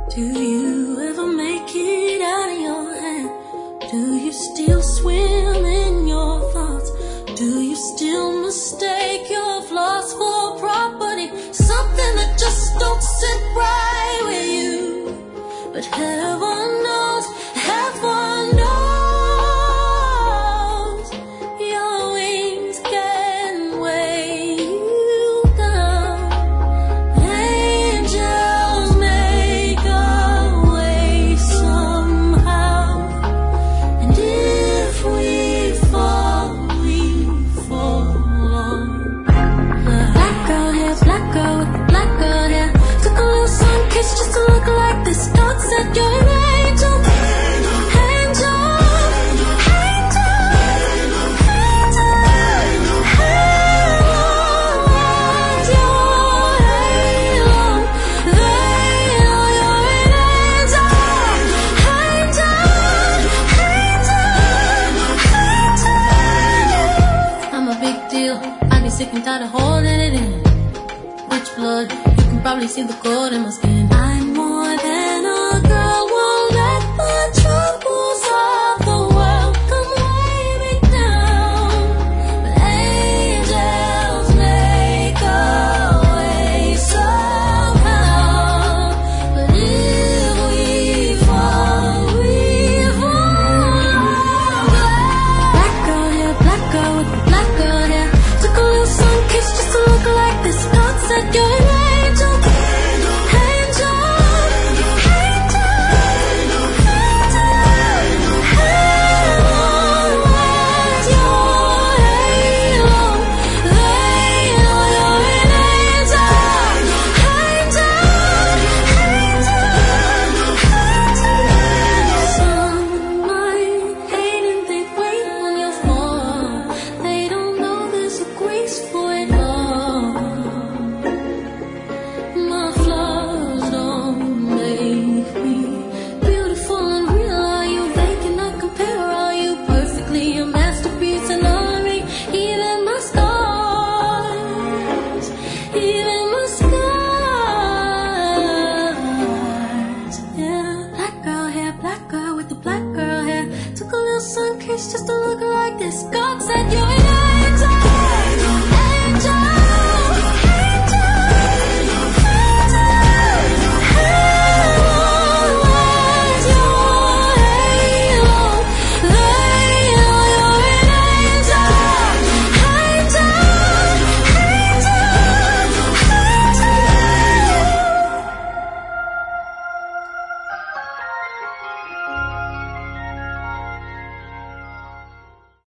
Do you ever make it out of your head? Do you still swim in your thoughts? Do you still mistake your flaws for property? Something that just don't sit right with you. But heaven knows, heaven knows, your wings can weigh you down. Angels make a way somehow, and if we fall, we fall on. Black girl hair, black girl with the black girl hair. Took a little sun kiss just to look like this. God said you're an angel, angel, angel, angel, angel, halo, your halo. They know you're an angel, angel, angel, angel. I'm a big deal. I get sick and tired of holding it in. Rich blood, you can probably see the gold in my skin.